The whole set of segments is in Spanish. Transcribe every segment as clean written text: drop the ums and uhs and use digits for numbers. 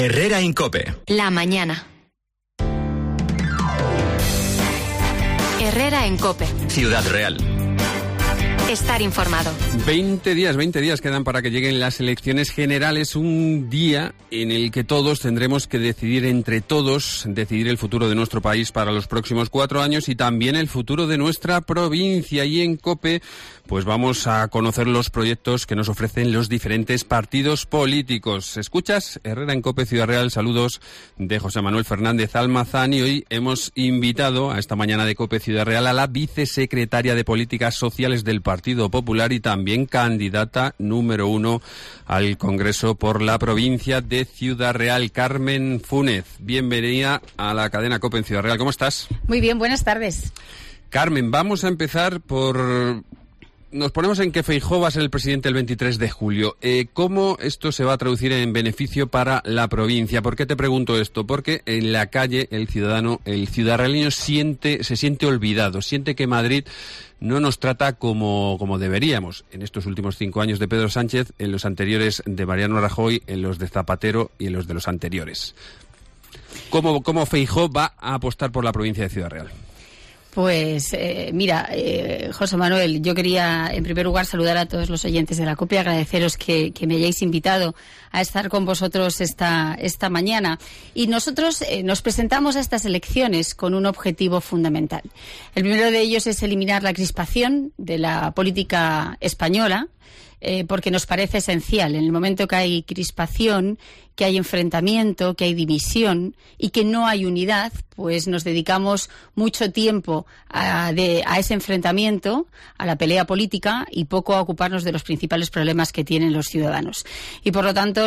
Herrera en COPE. La mañana. Herrera en COPE. Ciudad Real. Estar informado. 20 días quedan para que lleguen las elecciones generales, un día en el que todos tendremos que decidir entre todos, decidir el futuro de nuestro país para los próximos 4 años y también el futuro de nuestra provincia. Y en COPE, pues vamos a conocer los proyectos que nos ofrecen los diferentes partidos políticos. ¿Escuchas? Herrera en COPE, Ciudad Real. Saludos de José Manuel Fernández Almazán. Y hoy hemos invitado a esta mañana de COPE Ciudad Real a la vicesecretaria de Políticas Sociales del Partido Popular y también candidata número 1 al Congreso por la provincia de Ciudad Real, Carmen Fúnez. Bienvenida a la cadena COPE en Ciudad Real. ¿Cómo estás? Muy bien, buenas tardes. Carmen, vamos a empezar por... Nos ponemos en que Feijóo va a ser el presidente el 23 de julio. ¿Cómo esto se va a traducir en beneficio para la provincia? ¿Por qué te pregunto esto? Porque en la calle el ciudadaneo se siente olvidado, siente que Madrid no nos trata como deberíamos. En estos últimos 5 años de Pedro Sánchez, en los anteriores de Mariano Rajoy, en los de Zapatero y en los de los anteriores. ¿Cómo Feijóo va a apostar por la provincia de Ciudad Real? Pues mira, José Manuel, yo quería en primer lugar saludar a todos los oyentes de la COPE y agradeceros que me hayáis invitado a estar con vosotros esta mañana. Y nosotros nos presentamos a estas elecciones con un objetivo fundamental. El primero de ellos es eliminar la crispación de la política española, porque nos parece esencial. En el momento que hay crispación, que hay enfrentamiento, que hay división y que no hay unidad, pues nos dedicamos mucho tiempo a ese enfrentamiento, a la pelea política y poco a ocuparnos de los principales problemas que tienen los ciudadanos. Y por lo tanto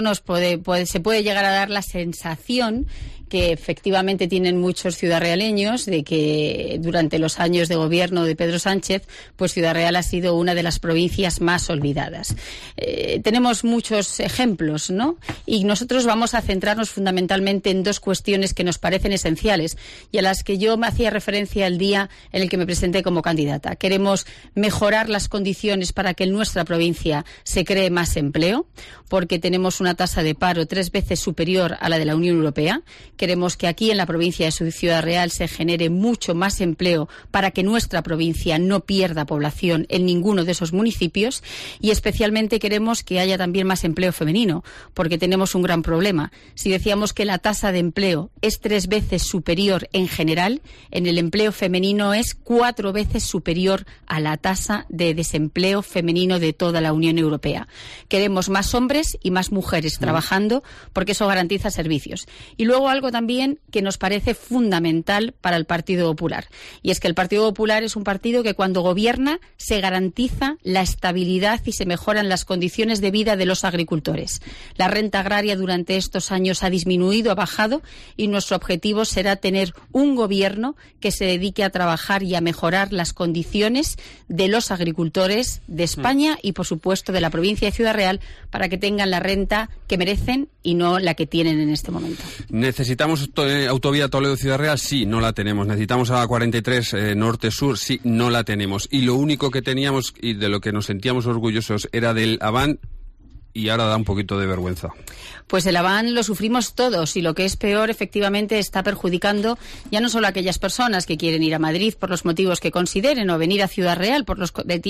se puede llegar a dar la sensación que efectivamente tienen muchos ciudadraleños de que durante los años de gobierno de Pedro Sánchez, pues Ciudad Real ha sido una de las provincias más olvidadas. Tenemos muchos ejemplos, ¿no? Y nosotros vamos a centrarnos fundamentalmente en 2 cuestiones que nos parecen esenciales y a las que yo me hacía referencia el día en el que me presenté como candidata. Queremos mejorar las condiciones para que en nuestra provincia se cree más empleo, porque tenemos una tasa de paro 3 veces superior a la de la Unión Europea. Queremos que aquí en la provincia de Ciudad Real se genere mucho más empleo para que nuestra provincia no pierda población en ninguno de esos municipios y especialmente queremos que haya también más empleo femenino, porque tenemos un gran problema. Si decíamos que la tasa de empleo es 3 veces superior en general, en el empleo femenino es 4 veces superior a la tasa de desempleo femenino de toda la Unión Europea. Queremos más hombres y más mujeres trabajando porque eso garantiza servicios. Y luego algo también que nos parece fundamental para el Partido Popular, y es que el Partido Popular es un partido que cuando gobierna se garantiza la estabilidad y se mejoran las condiciones de vida de los agricultores. La renta agraria durante estos años ha disminuido, ha bajado, y nuestro objetivo será tener un gobierno que se dedique a trabajar y a mejorar las condiciones de los agricultores de España y, por supuesto, de la provincia de Ciudad Real para que tengan la renta que merecen y no la que tienen en este momento. ¿Necesitamos autovía Toledo-Ciudad Real? Sí, no la tenemos. ¿Necesitamos a 43 norte-sur? Sí, no la tenemos. Y lo único que teníamos y de lo que nos sentíamos orgullosos era del Avant, y ahora da un poquito de vergüenza. Pues el Avant lo sufrimos todos y lo que es peor, efectivamente, está perjudicando ya no solo a aquellas personas que quieren ir a Madrid por los motivos que consideren o venir a Ciudad Real por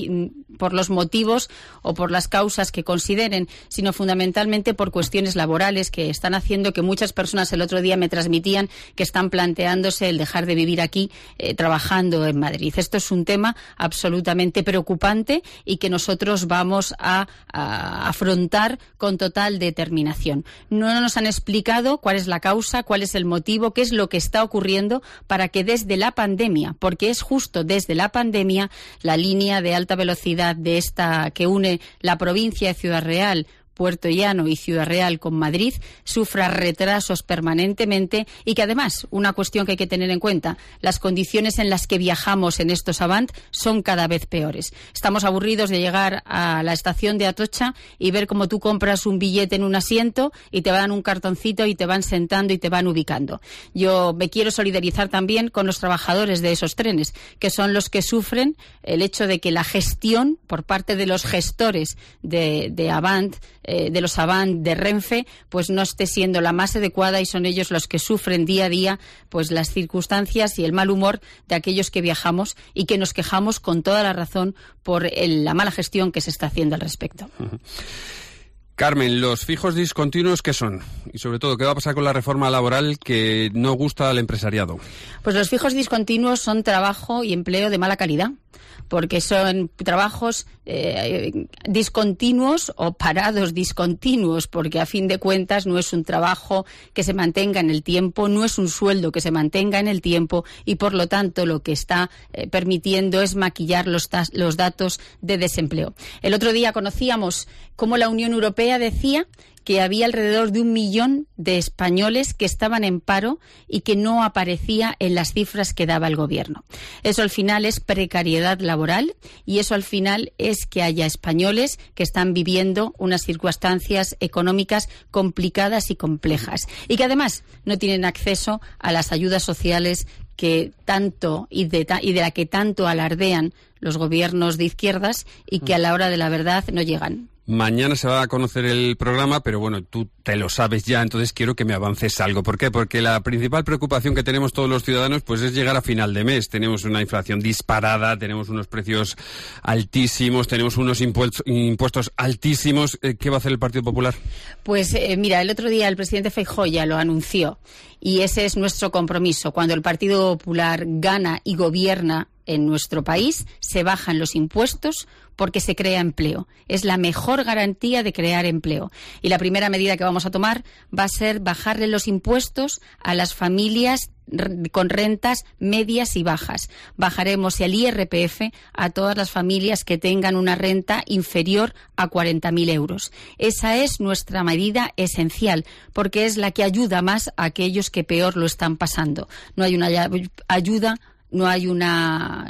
los motivos o por las causas que consideren, sino fundamentalmente por cuestiones laborales que están haciendo que muchas personas el otro día me transmitían que están planteándose el dejar de vivir aquí trabajando en Madrid. Esto es un tema absolutamente preocupante y que nosotros vamos a afrontar con total determinación. No nos han explicado cuál es la causa, cuál es el motivo, qué es lo que está ocurriendo para que desde la pandemia, porque es justo desde la pandemia, la línea de alta velocidad de esta que une la provincia de Ciudad Real, Puerto Llano y Ciudad Real con Madrid sufra retrasos permanentemente y que además, una cuestión que hay que tener en cuenta, las condiciones en las que viajamos en estos Avant son cada vez peores. Estamos aburridos de llegar a la estación de Atocha y ver cómo tú compras un billete en un asiento y te dan un cartoncito y te van sentando y te van ubicando. Yo me quiero solidarizar también con los trabajadores de esos trenes, que son los que sufren el hecho de que la gestión por parte de los gestores de Avant de los Avant, de Renfe, pues no esté siendo la más adecuada, y son ellos los que sufren día a día pues las circunstancias y el mal humor de aquellos que viajamos y que nos quejamos con toda la razón por la mala gestión que se está haciendo al respecto. Carmen, ¿los fijos discontinuos qué son? Y sobre todo, ¿qué va a pasar con la reforma laboral que no gusta al empresariado? Pues los fijos discontinuos son trabajo y empleo de mala calidad, porque son trabajos discontinuos o parados discontinuos, porque a fin de cuentas no es un trabajo que se mantenga en el tiempo, no es un sueldo que se mantenga en el tiempo, y por lo tanto lo que está permitiendo es maquillar los datos de desempleo. El otro día conocíamos cómo la Unión Europea decía que había alrededor de 1 millón de españoles que estaban en paro y que no aparecía en las cifras que daba el gobierno. Eso al final es precariedad laboral, y eso al final es que haya españoles que están viviendo unas circunstancias económicas complicadas y complejas, y que además no tienen acceso a las ayudas sociales que tanto y de la que tanto alardean los gobiernos de izquierdas, y que a la hora de la verdad no llegan. Mañana se va a conocer el programa, pero bueno, tú te lo sabes ya, entonces quiero que me avances algo. ¿Por qué? Porque la principal preocupación que tenemos todos los ciudadanos pues es llegar a final de mes. Tenemos una inflación disparada, tenemos unos precios altísimos, tenemos unos impuestos altísimos. ¿Qué va a hacer el Partido Popular? Pues mira, el otro día el presidente Feijóo ya lo anunció, y ese es nuestro compromiso. Cuando el Partido Popular gana y gobierna en nuestro país, se bajan los impuestos porque se crea empleo. Es la mejor garantía de crear empleo. Y la primera medida que vamos a tomar va a ser bajarle los impuestos a las familias con rentas medias y bajas. Bajaremos el IRPF a todas las familias que tengan una renta inferior a 40.000 euros. Esa es nuestra medida esencial, porque es la que ayuda más a aquellos que peor lo están pasando. No hay una ayuda, no hay una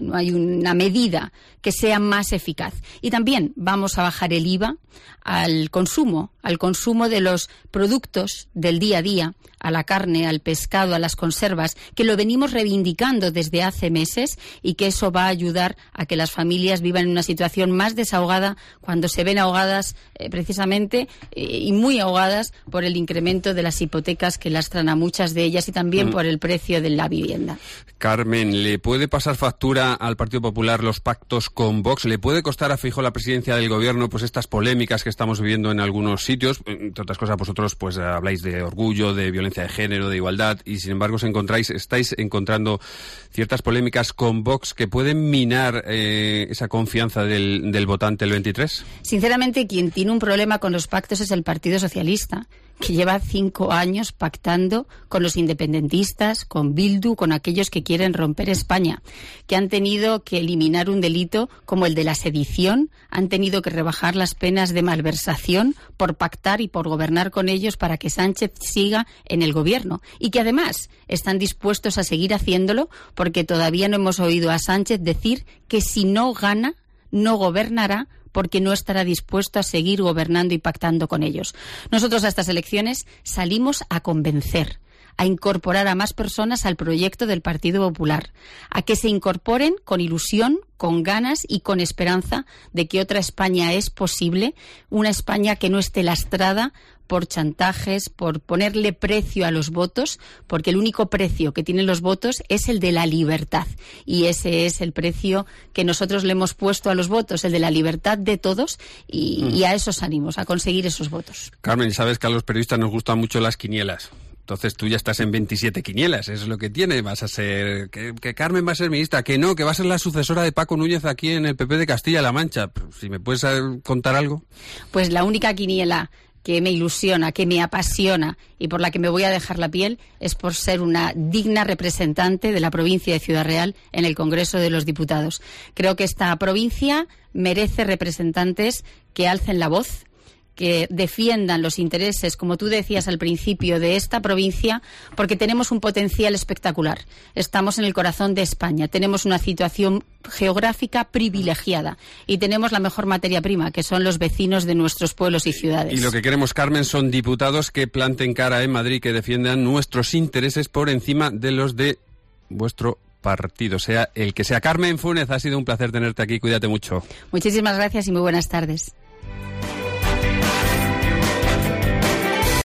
medida que sea más eficaz. Y también vamos a bajar el IVA al consumo de los productos del día a día, a la carne, al pescado, a las conservas, que lo venimos reivindicando desde hace meses, y que eso va a ayudar a que las familias vivan en una situación más desahogada cuando se ven ahogadas precisamente y muy ahogadas por el incremento de las hipotecas que lastran a muchas de ellas, y también por el precio de la vivienda. Carmen, ¿le puede pasar factura al Partido Popular los pactos con Vox? ¿Le puede costar a Feijóo la presidencia del gobierno pues estas polémicas que estamos viviendo en algunos sitios? Entre otras cosas, vosotros pues habláis de orgullo, de violencia de género, de igualdad, y sin embargo estáis encontrando ciertas polémicas con Vox que pueden minar esa confianza del votante el 23. Sinceramente, quien tiene un problema con los pactos es el Partido Socialista, que lleva 5 años pactando con los independentistas, con Bildu, con aquellos que quieren romper España, que han tenido que eliminar un delito como el de la sedición, han tenido que rebajar las penas de malversación por pactar y por gobernar con ellos para que Sánchez siga en el gobierno, y que además están dispuestos a seguir haciéndolo porque todavía no hemos oído a Sánchez decir que si no gana, no gobernará, porque no estará dispuesto a seguir gobernando y pactando con ellos. Nosotros a estas elecciones salimos a convencer, a incorporar a más personas al proyecto del Partido Popular, a que se incorporen con ilusión, con ganas y con esperanza de que otra España es posible, una España que no esté lastrada por chantajes, por ponerle precio a los votos, porque el único precio que tienen los votos es el de la libertad, y ese es el precio que nosotros le hemos puesto a los votos, el de la libertad de todos, y a esos ánimos, a conseguir esos votos. Carmen, sabes que a los periodistas nos gustan mucho las quinielas. Entonces tú ya estás en 27 quinielas, eso es lo que tiene. Vas a ser... que Carmen va a ser ministra, que no, que va a ser la sucesora de Paco Núñez aquí en el PP de Castilla-La Mancha. Si me puedes contar algo. Pues la única quiniela que me ilusiona, que me apasiona y por la que me voy a dejar la piel es por ser una digna representante de la provincia de Ciudad Real en el Congreso de los Diputados. Creo que esta provincia merece representantes que alcen la voz, que defiendan los intereses, como tú decías al principio, de esta provincia, porque tenemos un potencial espectacular. Estamos en el corazón de España, tenemos una situación geográfica privilegiada y tenemos la mejor materia prima, que son los vecinos de nuestros pueblos y ciudades. Y lo que queremos, Carmen, son diputados que planten cara en Madrid, que defiendan nuestros intereses por encima de los de vuestro partido, sea el que sea. Carmen Fúnez, ha sido un placer tenerte aquí, cuídate mucho. Muchísimas gracias y muy buenas tardes.